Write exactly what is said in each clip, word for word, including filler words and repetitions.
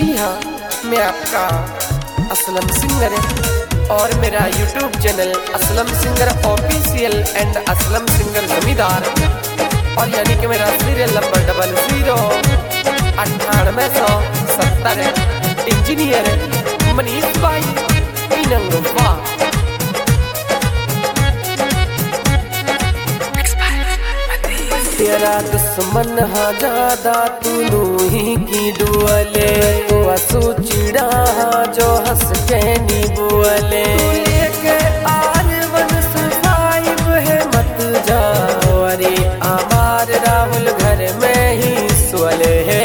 जी हाँ, मैं आपका असलम सिंगर और मेरा YouTube channel Aslam singer official and Aslam singer जमींदार और यानी कि मेरा सीरियल नंबर डबल जीरो अट्ठानवे सौ सत्तर इंजीनियर मनीष भाई नंगवा। तेरा दुश्मन हा ज्यादा तू ही की डुअले तो असू चिड़ा जो हंस के नी बुअले लेके आज वन सफाई है मत जाओ अरे आमार राहुल घर में ही सोले है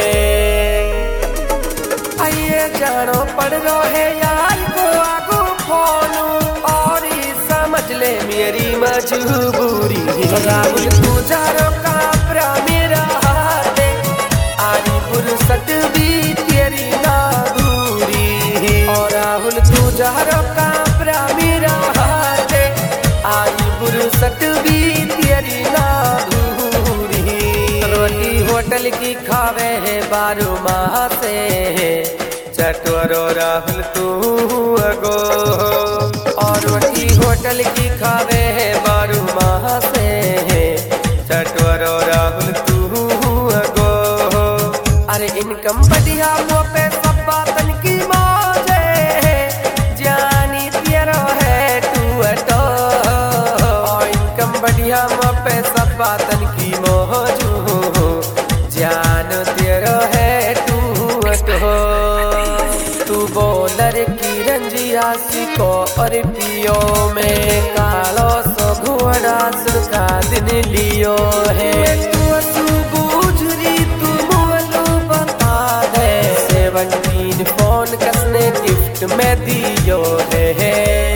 आइए जानो पड़ रहा है यार को आगो फोन और समझ ले मेरी मजबूरी राहुल तू जानो मेरा हाथ आरी फुर्सत भी तेरी ना दूरी और राहुल तू जहरो कापरा मेरा हाथ आरी फुर्सत भी तेरी ना दूरी रोटी होटल की खावे है बारू माह से चटवरो राहुल तू अगो और रोटी होटल की खावे है बारू माह से चटवरो राहुल तू अगो अरे इनकम बढ़िया वो पे सब बातन की मौजे जानी तेरो है तू अटो इनकम बढ़िया वो पे सब बातन की मौजू जान तेरो है तू अटो तू बोलर की रंजिया सिको और पियो में कालो सो घोड़ा सुरका दिन लियो है तू बूझरी तू बोलो बता दे सेवनटीन फोन कसने गिफ्ट में दियो है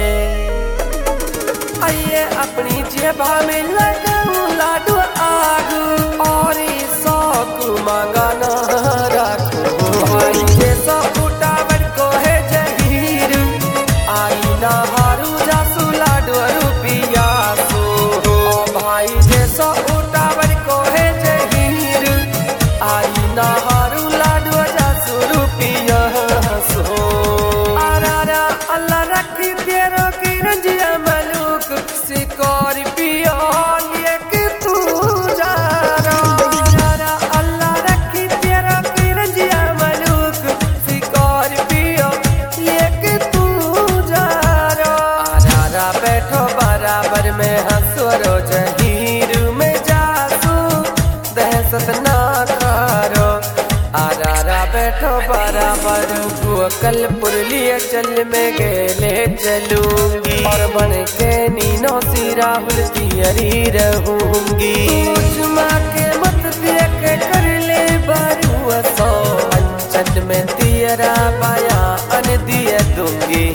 आइए अपनी जेबा में लगाऊं लाडू आग और शौक मांगा ना रखो भाई जैसा उठावर को है जहीर आई ना हारू जासू लाडू रुपिया सो भाई जैसा उठावर को है जहीर आई ना हारू लाडू जासू रुपिया सो आरा अल्लाह रखी तेरो की रंजिया मलूक सिकोर पियो लेके तू जा रा अल्लाह रखी तेरो की रंजिया मलूक सिकोर पियो लेके तू जा रा बैठो बराबर में हंसो जहीर में जासू दहशत ना करो आरा बैठो बराबर कल पुरलिया चल में गेले चलूंगी और बन के नीनो सी राहुल तियरी रहूंगी चुमा के मत देख कर ले बारू सो अंचल में तियरा पाया अन दिया दूंगी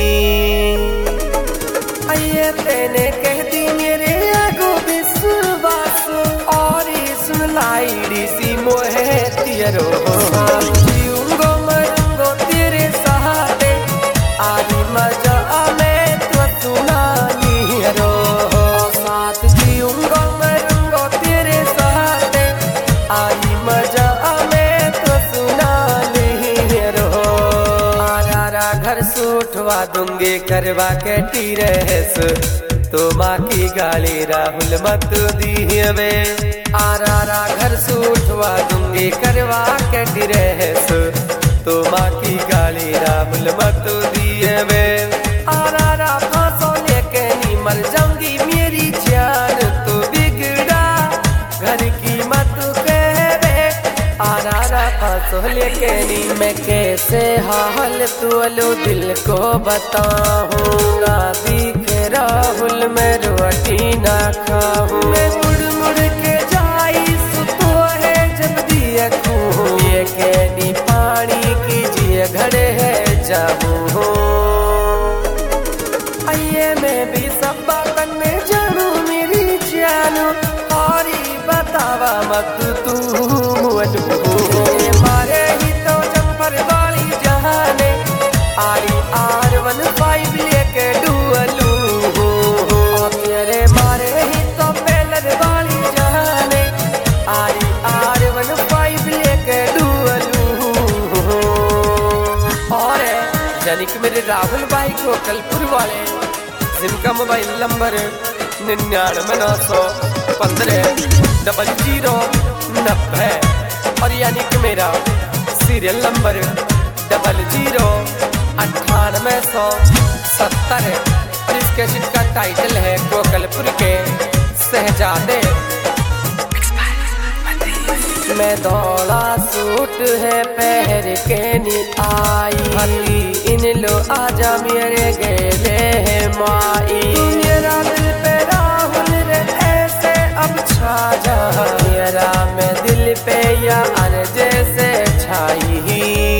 आइए तेने कह दी मेरे आगो विश्वास और सुन लाइडी सी मोहे तियरो जीऊंगो मरूंगो तेरे सहारे आरी मजा में तो सुना निहरो साथ जीऊंगो मरूंगो तेरे सहारे आरी मजा में तो सुना निहरो आरा घर सूठवा दूंगी करवा के टीरेस तो माँ की गाली राहुल मत दीवे आरा घर सूठवा दूंगी करवा के टीरेस तो माँ की गाली राहुल मत दीवे आरा फांसों लेके नी मर जाऊंगी मेरी जान तो बिगड़ा घर की मत कहवे आरा फांसों लेके नी मैं कैसे हाल तुअलो दिल को बताऊं ना दिखे राहुल मैं रोटी ना खाऊं मैं मुड़ मुड़ के जाई सुतो है जब दिया तू ये कहनी पानी कीजिए घड़े है जाऊं आइए मैं भी सब बातन में जानू मेरी जानू और बतावा मत तू मारे ही तो जम्पर वाली जहाने आरी आर वन फाइव लेके डुअलू तेरे मारे ही तो पेलर वाली जहाने आरी आर वन फाइव लेके डुअलू यानी कि मेरे राहुल भाई गोकलपुर वाले, जिनका मोबाइल नंबर निन्यानवे नौ सौ पंद्रह डबल जीरो नब्बे और यानी कि मेरा सीरियल नंबर डबल जीरो अट्ठानवे सौ सत्तर और इस कैसेट का टाइटल है गोकलपुर के शहजादे। मैं धौला सूट है पहर के नी आई हली इन लो आजा मेरे गेले है माई। मेरा दिल पे राहुल रे ऐसे अब छा जा, मेरा मैं दिल पे या अर जैसे छाई।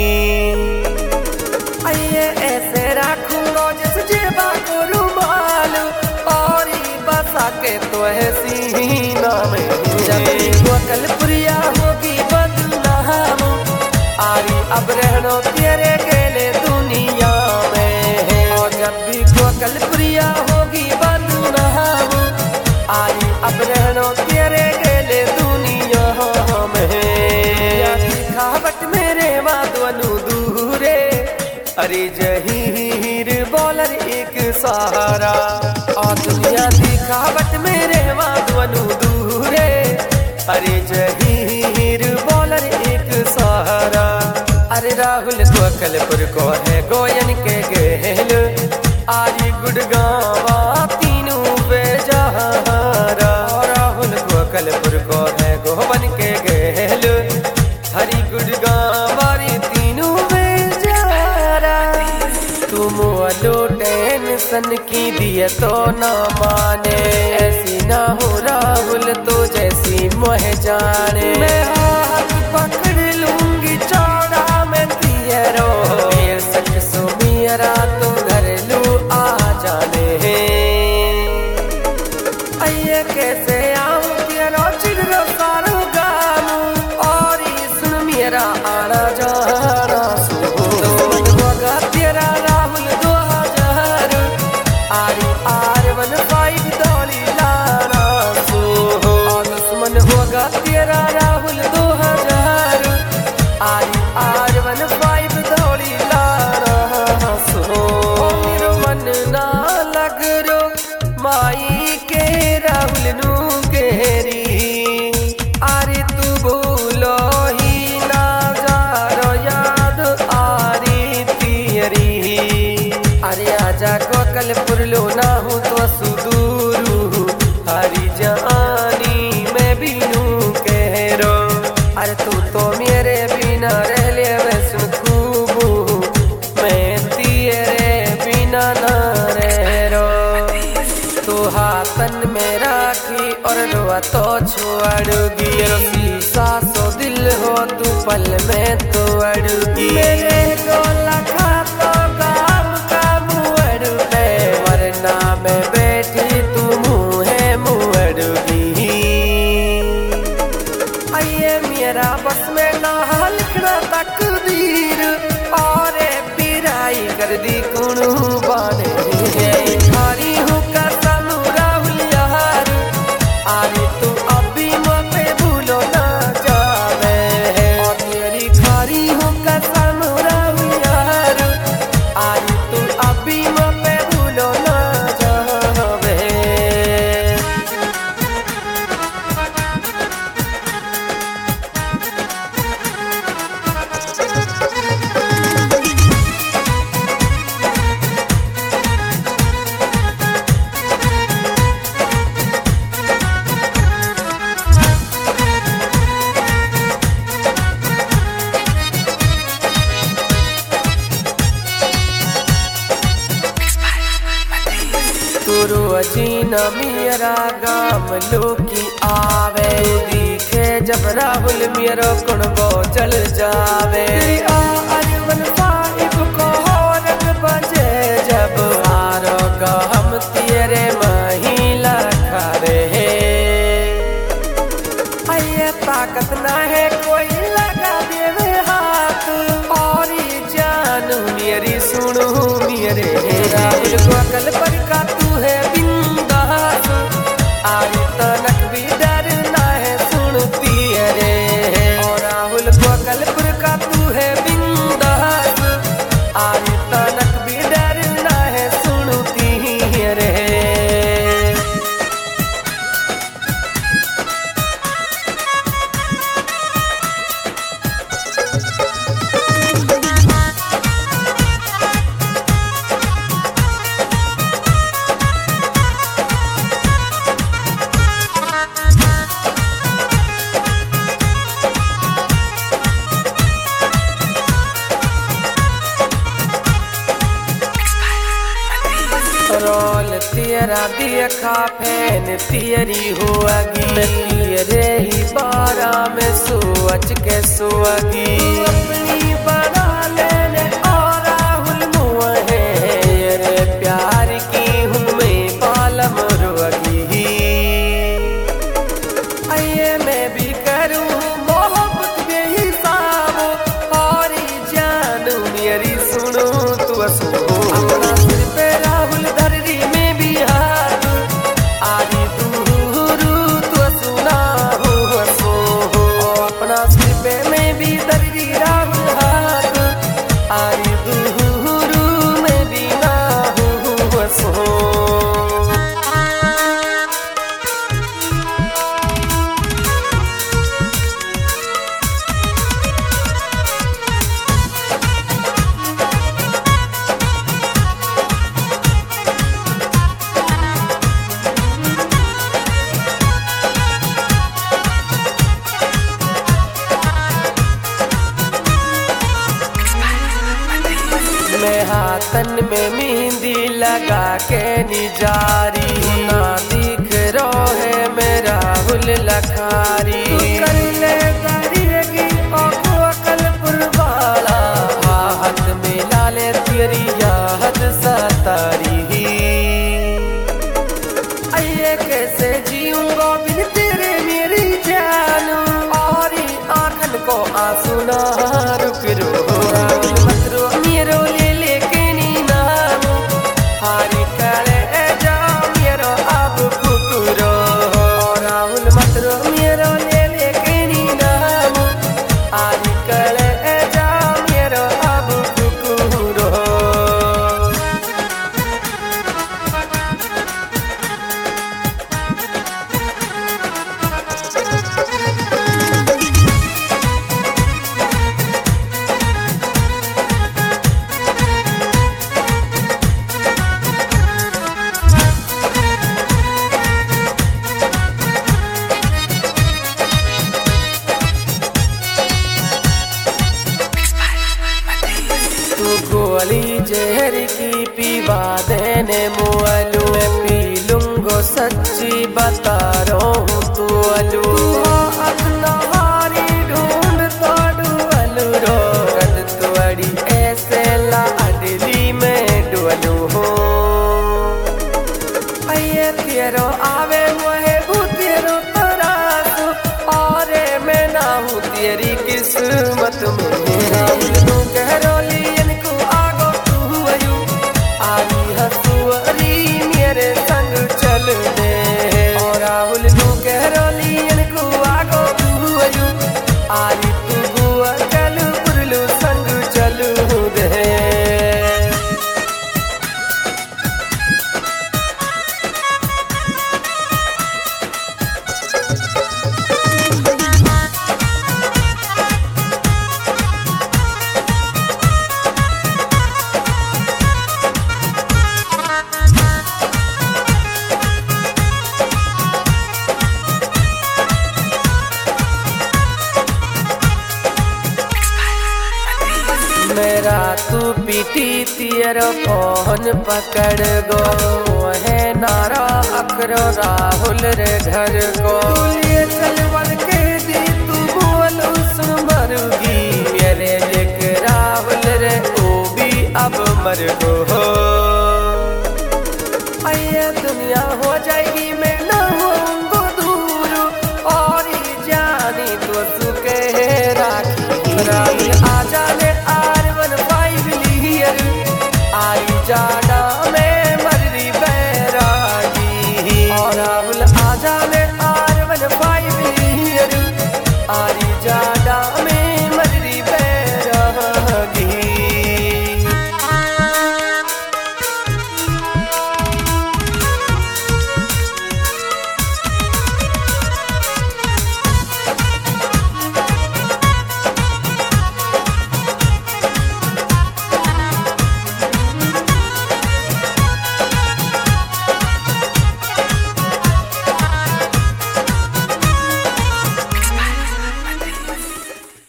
आइए ऐसे रखूंगा जैसे जेबा को रुमाल और बसा के तो है सीना में। जब गोकलपुरिया होगी बदनाम आरी अब रहनो तेरे गेले दुनिया में। और जब भी गोकलपुरिया होगी बदनाम आरी अब रहनो तेरे गेले दुनिया में। या दिखावट मेरे माधवनु दूरे अरे जहीर बॉलर एक सहारा और दुनिया दिखावत मेरे माधवनु दूरे अरे जहीर बॉलर एक सहारा। अरे राहुल गोकलपुर को है गोयन के गेल आरी गुड़गावा तीनों बेजहारा। राहुल गोकलपुर को है गोवन के गेल हरी गुड़गावारी तीनों बेजहारा। तुम लो टेंशन की दिए तो ना माने, ऐसी ना हो राहुल तो जैसी मोह जाने। मैं हाथ पकड़ लूंगी चौड़ा में तियरो मेर सक सो मेरा तो घर लू आ जाने। आइए कैसे आऊं तेरा चिड़ो सारो गानू और सुन मेरा आना जाना होगा तेरा राहुल दो हजार आरी आर वन फाइव दौड़ी लाना सो दुश्मन होगा तेरा राहुल दो हजार आरी आर वन फाइव दौड़ी लाना सो। मेरो मन ना लग रो माई के राहुल नू गेरी आरी तू भूलो ही ना जा रो याद आरी तियरी। अरे आजा गोकलपुर लो ना हूँ तो सुदूरू हरी जानी मैं बीनू कह रो। अरे तू तो मेरे बिना रह ले वैसे खूबू मैं तेरे बिना ना रह रो। तू हाथन में राखी और रोआ तो छोड़ूगी शीशा सो दिल हो तू पल में तो अड़ूगी। मेरे को लखा तो काम का मुअड़ पे वरना मैं बैठी तू मुँह मुअड़ूगी। आइए मेरा बस में ना लिखना तकदीर और पिराई कर दी कुणू बाने। खारी हूँ कसम राहुल यार आरी तू अभी पे भूलो ना जावे और तेरी खारी हूँ कसम राहुल यार आरी तू अभी पे भूलो ना जावे। तुरु अजीना मेरा गाम लोकी आवे दिखे जब राहुल मेरो कुणबो जल जावे। आ अरवन साहिब को रंग बजे जब सारो गम तेरे महिला खरे। आइए ताकत ना है कोई लगा देवे हाथ और जान मेरी सुनो मेरे राहुल गोकलपुर का तू है बिंदास आरी तनक भी डरना है सुनती रे। और राहुल गोकलपुर का तू है बिंदास आरी तनक मेरा दिया खाफेन तियरी हुआगी तियरे ही बारा में सोच के सुआगी अपनी बना लेने और राहुल मुहे रे प्यार की हूँ मैं पालम रुआगी आइए मैं भी करूँ मोहब्बत के हिसाब और जानू मेरी सुनो तू सुनो अपना सिर पे राहुल धररी में भी हाथ आरी दूरू तू सुना हो सो अपना सिर पे में भी धररी राहुल हाथ आरी दूरू में भी ना हो सो मैं हाथन में मेहंदी लगा के निजारी ना दिख रहा है मेरा हुल लखारी कर ले करेगी आँखों अकलपुर वाला हाथ में लाले तेरी याद सतारी आइए कैसे जीऊंगा बिन तेरे मेरी जानू और आंखन को आंसू ना रुक रो मत रो मेरो गोली जहर की पीवा देने मुअलू मैं पी लूंगो सच्ची बता रहा हूँ तू अलू अपना हारी ढूंढ तो डुअलू रो रद तुअड़ी ऐसे ला अडली में डुअलू हो आइए तेरो आवे मुहे भूतेरो तरासू और मैं ना हूँ तेरी किस्मत में तू कह रोली मेरे संग चल दे और राहुल तू कह रोलियन को आगो तू अयू आरी तू गुआ चल पुरलू संग चल दे मेरा तू पीटी तेरा फोन पकड़ गो है नारा अखरो राहुल रे घर को लिए चल बन के दी तू बोलो सुन मरुगी मेरे लेक राहुल रे ओ भी अब मर गो आइए दुनिया हो जाएगी मैं ना होऊंगा दूर और जानी तो सुके राखी राहुल आ जाने